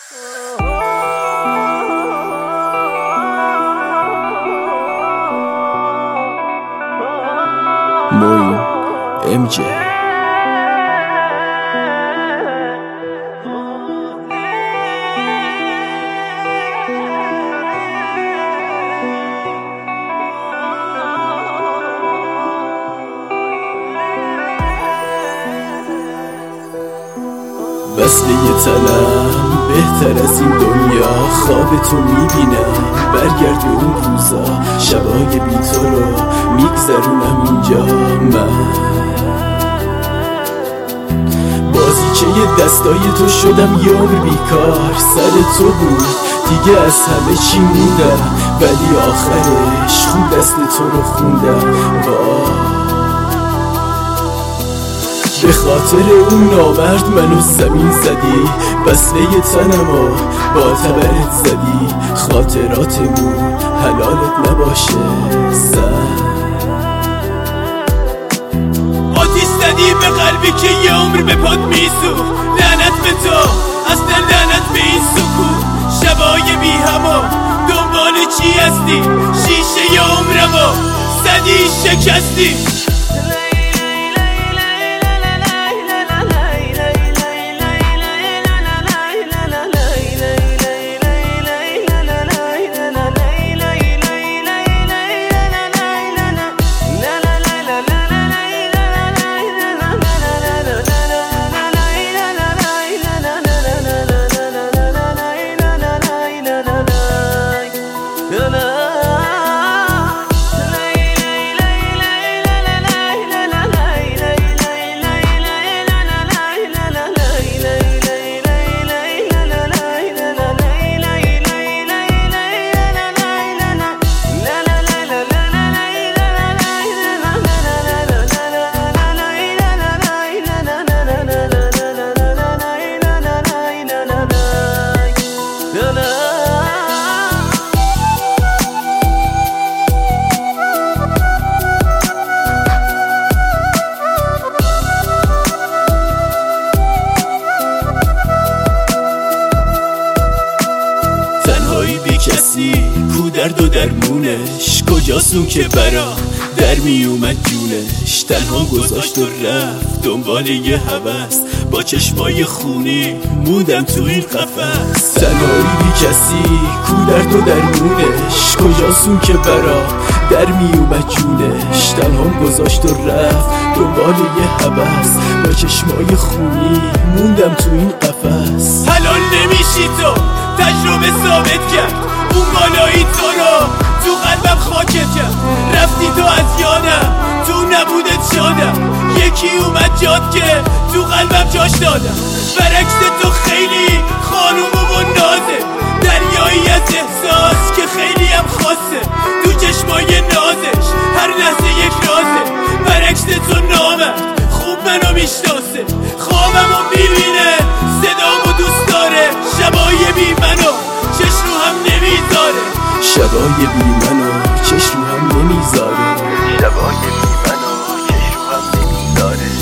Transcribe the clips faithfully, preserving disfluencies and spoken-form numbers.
موین ام جی. وصله تنم بهتر از این دنیا، خواب تو میبینم برگرد اون روزا، شبای بی تو رو میگذرونم اینجا. من بازیچه دستای تو شدم یه عمر بیکار، سر تو بود دیگه از همه چی موندم، ولی آخرش خون دست تو رو خوندم. وای به خاطر اون نامرد منو زمین زدی، وصله تنمو با تبرت زدی، خاطراتمون حلالت نباشه زن. آتیش زدی به قلبی که یه عمر به پاد میسوخت، لعنت به تو اصلا لعنت به این سکوت، شبای بی هوا دنبال چی هستی، شیشه ی عمرمو زدی شکستی. کسی کو درد و درمونش، کجاست اون که برا در می اومد جونش، تنها گذاشت و رفت دنبال یه هوس، با چشمای خونی موندم تو این قفس. تنهایی بی کسی کو درد و درمونش، کجاست اون که برا در می اومد جونش، تنها گذاشت و رفت دنبال یه هوس، با چشمای خونی موندم تو این قفس. حلال نمیشی تو تجربه ثابت کرد، اون بالایی تو رو تو قلبم خاکت کرد، رفتی تو از یادم تو نبودت شادم، یکی اومد جاد که تو قلبم جاش دادم. برعکس تو خیلی خانوم و نازه، دریایی از احساس که خیلی هم خاصه، تو چشمای نازش هر لحظه یک رازه. برعکس تو نامرد خوب منو میشناسه، خوابمو میبینه صدامو دوست داره، شبای بی منو چش رو هم نمیذاره، شبای بی منو چش رو هم نمیذاره، شبای بی منو چش رو هم نمیذاره.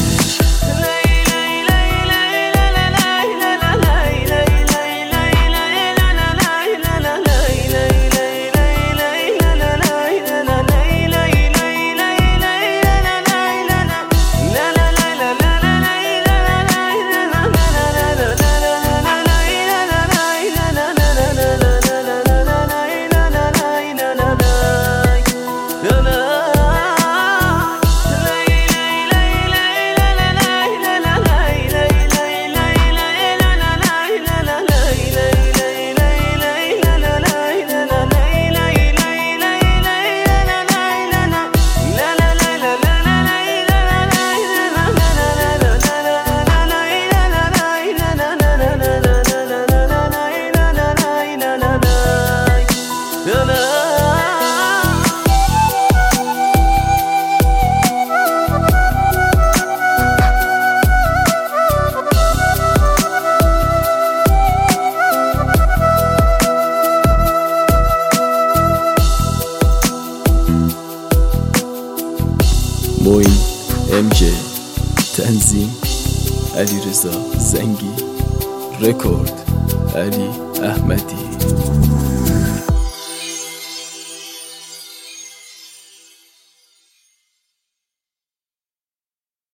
موین ام جی. تنظیم علیرضا زنگی. رکورد علی احمدی.